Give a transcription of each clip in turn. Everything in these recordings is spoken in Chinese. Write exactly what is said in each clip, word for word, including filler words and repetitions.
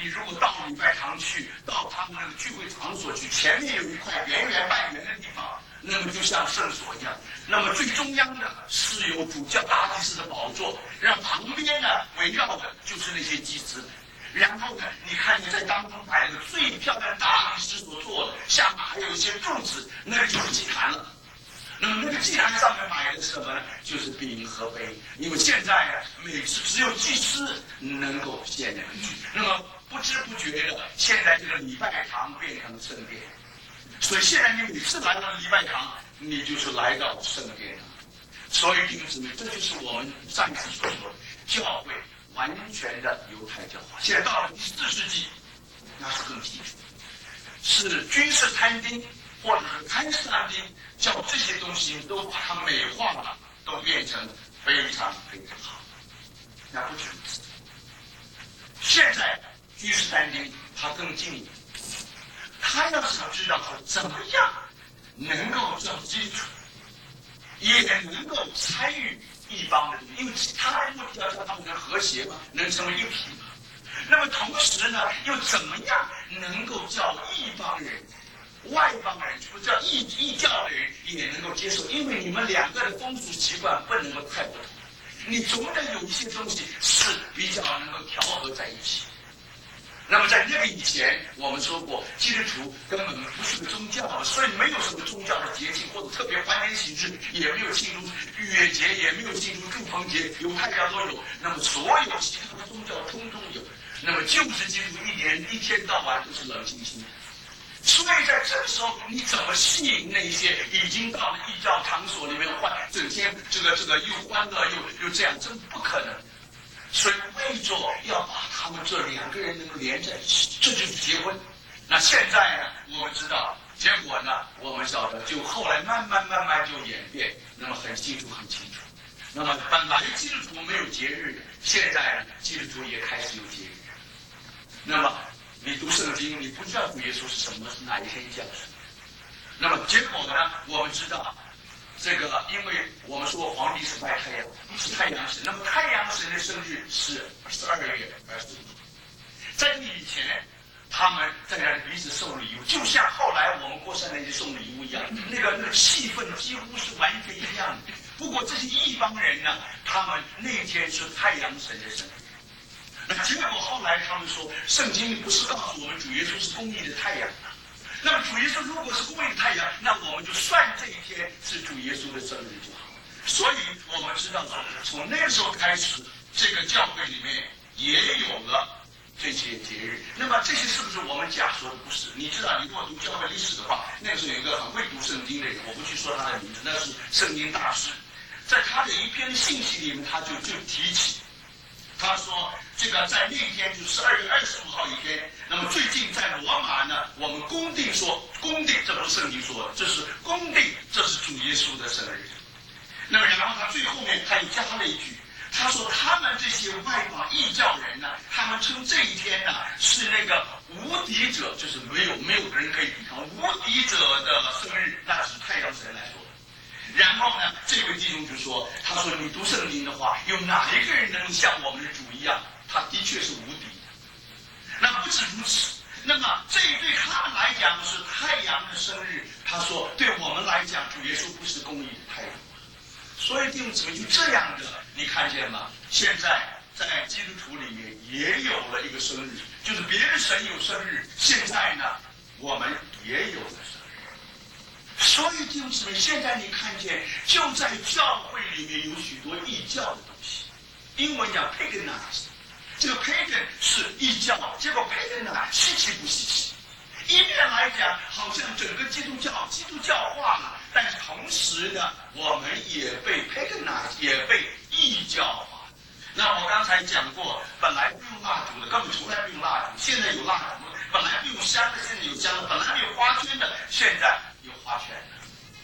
你如果到礼拜堂去，到他们那个聚会场所去，前面有一块圆圆半圆的地方，那么就像圣所一样。那么最中央的是有主教大祭司的宝座，让旁边呢围绕的就是那些祭司。然后呢，你看见在当中摆了个最漂亮的大理石所做的，下面还有一些柱子，那个就是祭坛了。那么那个祭坛上面摆的是什么呢？就是饼和杯。因为现在呢，每次只有祭司能够献那个祭，那么不知不觉的，现在这个礼拜堂变成圣殿。所以现在你每次来到礼拜堂，你就是来到圣殿了。所以弟兄姊妹，这就是我们上次所说的教会完全的犹太教化。现在到了第四世纪，那是更清楚，是君士坦丁或者是康斯坦丁，叫这些东西都把它美化了，都变成非常非常好。那不止如此，现在君士坦丁他更进一步，他要是知道说怎么样能够找基础，也能够参与一方的，因为他的目的要叫他们能和谐嘛，能成为一体嘛。那么同时呢，又怎么样能够叫一方人、外邦人，就叫异异教的人也能够接受？因为你们两个的风俗习惯不能够太不同，你总得有一些东西是比较能够调和在一起。那么在那个以前，我们说过，基督徒根本不是个宗教，所以没有什么宗教的节庆或者特别欢天喜日，也没有庆祝逾越节，也没有庆祝祝逢节，犹太教都有。那么所有其他的宗教通通有。那么就是基督徒一年一天到晚都是冷清清的。所以在这个时候，你怎么吸引那些已经到了异教场所里面欢，整天这个这个又欢乐又又这样，这不可能。所以为着要把他们这两个人能够连在一起，这就是结婚。那现在呢，我们知道结果呢，我们晓得就后来慢慢慢慢就演变，那么很清楚很清楚。那么本来基督徒没有节日的，现在呢，基督徒也开始有节日。那么你读圣经，你不知道主耶稣是什么，是哪一天降生。那么结果呢，我们知道这个，因为我们说皇帝是拜太阳，是太阳神。那么太阳神的生日是十二月二十五。在这以前，他们在那里彼此送礼物，就像后来我们过圣诞节送礼物一样，那个那个气氛几乎是完全一样的。不过这些异邦人呢，他们那天是太阳神的生日。那结果后来他们说，圣经不是告诉我们主耶稣是公义的太阳吗？那么主耶稣如果是公义的太阳，那我们就算这一天是主耶稣的生日就好。所以我们知道说，从那个时候开始，这个教会里面也有了这些节日。那么这些是不是我们假说的？不是。你知道，你如果读教会历史的话，那个时候有一个很会读圣经的人，我不去说他的名字，那是圣经大师，在他的一篇信息里面，他就就提起。他说：“这个在那天就十二月二十五号一天，那么最近在罗马呢，我们公定说，公定这不是圣经说的，这是公定，这是主耶稣的生日。那么然后他最后面他又加了一句，他说他们这些外邦异教人呢，他们称这一天呢是那个无敌者，就是没有没有人可以抵抗无敌者的生日，那是太阳神来说。”然后呢，这位弟兄就说：“他说你读圣经的话，有哪一个人能像我们的主一样？他的确是无敌的。那不止如此，那么这对他们来讲是太阳的生日。他说，对我们来讲，主耶稣不是公义的太阳。所以弟兄姊妹，就这样的，你看见吗？现在在基督徒里面也有了一个生日，就是别的神有生日，现在呢，我们也有了生日。”所以弟兄姊妹，现在你看见，就在教会里面有许多异教的东西，英文讲 paganize， 这个 pagan 是异教，结果 paganize 稀奇不稀奇？一面来讲，好像整个基督教基督教化了，但是同时呢，我们也被 paganize， 也被异教化。那我刚才讲过，本来不用蜡烛的，根本从来不用蜡烛，现在有蜡烛；本来不用香的，现在有香的；本来没有花圈的，现在有花圈的。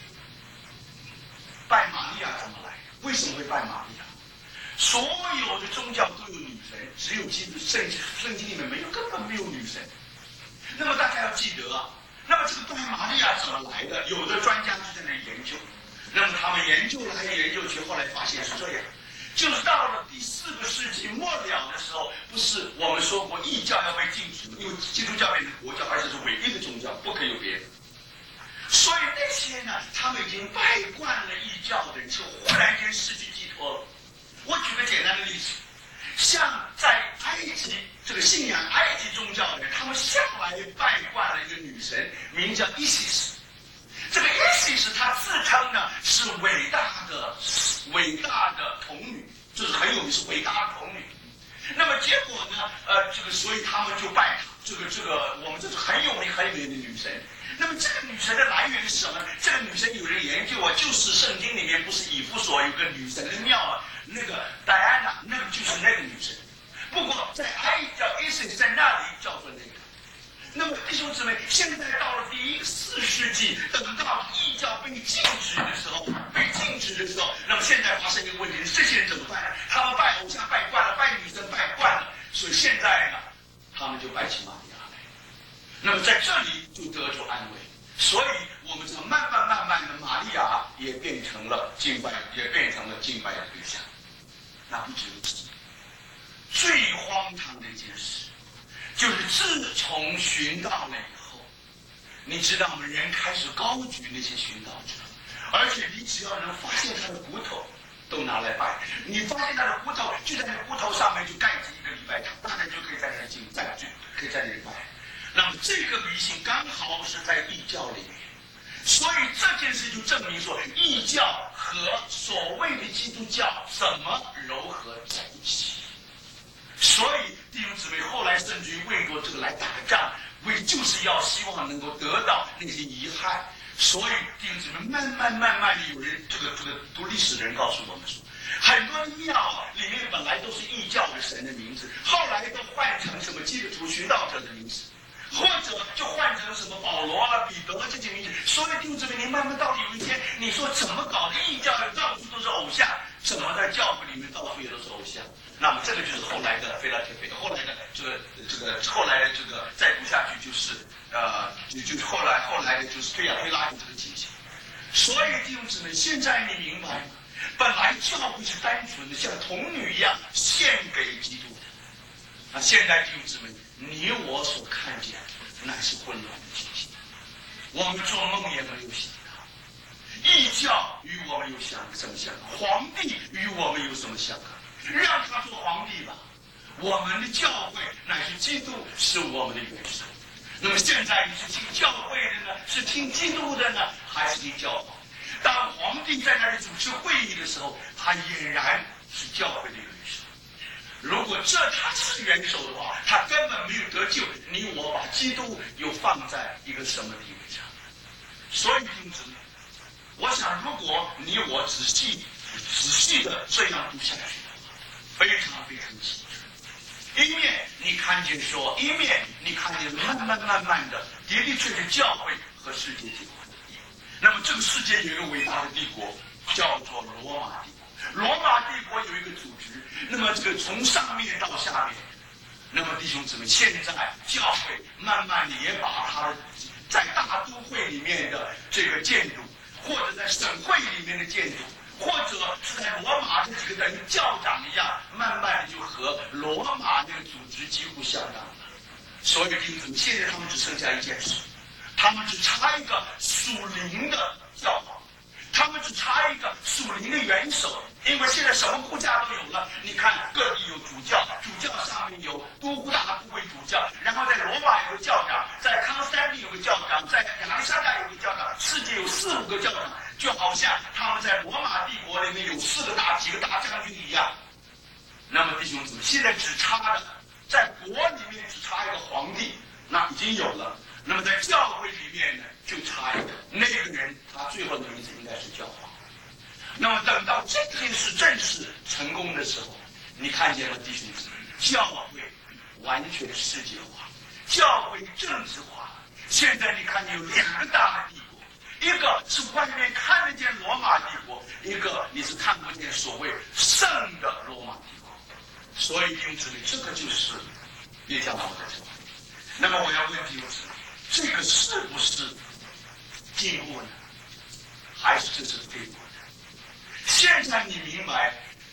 拜玛利亚怎么来？为什么会拜玛利亚？所有的宗教都有女神，只有基督圣圣经里面没有，根本没有女神。那么大家要记得啊，那么这个拜玛利亚怎么来的？有的专家就在那里研究，那么他们研究来研究去，后来发现是这样： 就是到了第四个世纪末了的时候，不是我们说过异教要被禁止吗？因为基督教变成国教，而且是唯一的宗教，不可以有别的。所以那些呢，他们已经拜惯了异教的人，就忽然间失去寄托了。我举个简单的例子，像在埃及这个信仰埃及宗教的人，他们向来拜惯了一个女神，名叫伊西斯。这个伊西斯她自称呢是伟大的伟大的童女，就是很有名，是伟大的童女。那么结果呢，呃，这个所以他们就拜她，这个这个我们这是很有名很有名的女神。那么这个女神的来源是什么？这个女神有人研究啊，就是圣经里面不是以弗所有个女神的庙啊，那个戴安娜，那个就是那个女神。不过在埃及叫 Isis， 在那里叫做那个。那么弟兄姊妹，现在到了第四世纪，等到异教被禁止的时候，被禁止的时候，那么现在发生一个问题，这些人怎么办呢？他们拜偶像拜惯了，拜女神拜惯了，所以现在呢，他们就拜起玛利亚来。那么在这里就得着安慰。所以我们这慢慢慢慢的，玛利亚也变成了敬拜，也变成了敬拜的对象。那不只如此，最荒唐的一件事，就是自从寻道了以后，你知道吗？人开始高举那些寻道者，而且你只要能发现他的骨头，都拿来拜。你发现他的骨头，就在那骨头上面就盖起一个礼拜堂，大家就可以在那敬拜，就可以在那里拜。那么这个迷信刚好是在异教里面，所以这件事就证明说，异教和所谓的基督教怎么糅合在一起。所以弟兄姊妹，后来甚至于为着这个来打仗，为就是要希望能够得到那些遗憾。所以弟兄姊妹，慢慢慢慢的有人，这个这个读历史的人告诉我们说，很多的庙里面本来都是异教的神的名字，后来都换成什么基督徒寻道者的名字。或者就换成什么保罗啊、彼得这些名字。所以弟兄姊妹，你慢慢到底有一天，你说怎么搞的？异教到处都是偶像，怎么在教会里面到处也都是偶像？那么这个就是后来的菲拉铁菲，后来的这个这个后来的这个再读下去就是呃，就就后来后来的就是菲亚菲拉这个情形。所以弟兄姊妹，现在你明白吗？本来教会是单纯的像童女一样献给基督的，那现在弟兄姊妹，你我所看见乃是混乱的情形，我们做梦也没有想到，异教与我们有相什么相干？皇帝与我们有什么相干？让他做皇帝吧。我们的教会乃是基督，是我们的元首。那么现在你是听教会的呢，是听基督的呢，还是听教皇？当皇帝在那里主持会议的时候，他俨然是教会的元首。如果这他是元首的话，他根本没有得救。你我把基督又放在一个什么地位上？所以弟兄姊妹，我想如果你我仔细仔细的这样读下去的话，非常非常清楚。一面你看见说，一面你看见慢慢慢慢的的的确确教会和世界帝国。那么这个世界有一个伟大的帝国，叫做罗马帝国。罗马帝国有一个组织，那么这个从上面到下面，那么弟兄姊妹，现在教会慢慢的也把它在大都会里面的这个建筑，或者在省会里面的建筑，或者是在罗马这几个等于教长一样，慢慢的就和罗马那个组织几乎相当了。所以弟兄姊妹，现在他们只剩下一件事，他们只差一个属灵的教皇，他们只差一个属灵的元首。因为现在什么护驾都有了，你看各地有主教，主教上面有都护大都会主教，然后在罗马有个教长，在康斯坦丁有个教长，在亚历山大有个教长，世界有四五个教长，就好像他们在罗马帝国里面有四个大几个大将军一样。那么弟兄姊妹，现在只差的在国里面只差一个皇帝，那已经有了。那么在教会里面呢，就差一个，那个人他最后的名字应该是教皇。那么等到这件事正式成功的时候，你看见了弟兄姊妹，教会完全世界化，教会政治化。现在你看见有两个大的帝国，一个是外面看得见罗马帝国，一个你是看不见所谓圣的罗马帝国。所以弟兄姊妹，这个就是耶加王的说。那么我要问弟兄姊妹，这个是不是进步呢？还是这是退步？现在你明白，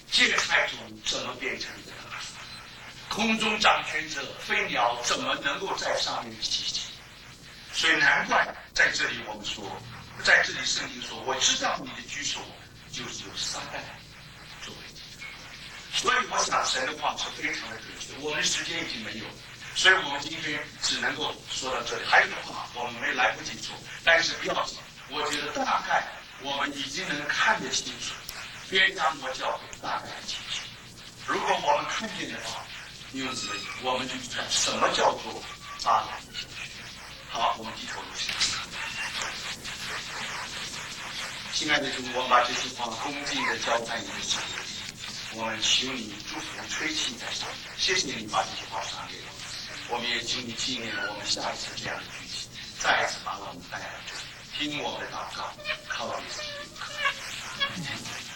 芥菜种怎么变成的？空中掌权者飞鸟怎么能够在上面栖息？所以难怪在这里我们说，在这里圣经说，我知道你的居所就是有撒旦作为基础。所以我想神的话是非常的准确。我们时间已经没有，所以我们今天只能够说到这里。还有的话我们没来不及说，但是不要紧，我觉得大概我们已经能看得清楚约加摩教会大概的情形。如果我们看见的话，弟兄姊妹，我们就知道什么叫做巴兰的教训。好，我们低头入神。亲爱的主，我们把这句话恭敬地交在你的手里，我们求你祝福吹气在上面。谢谢你把这句话传给我们，我们也请你纪念了我们下一次这样的聚集，再一次把我们带来这里，听我们的祷告，靠耶稣基督。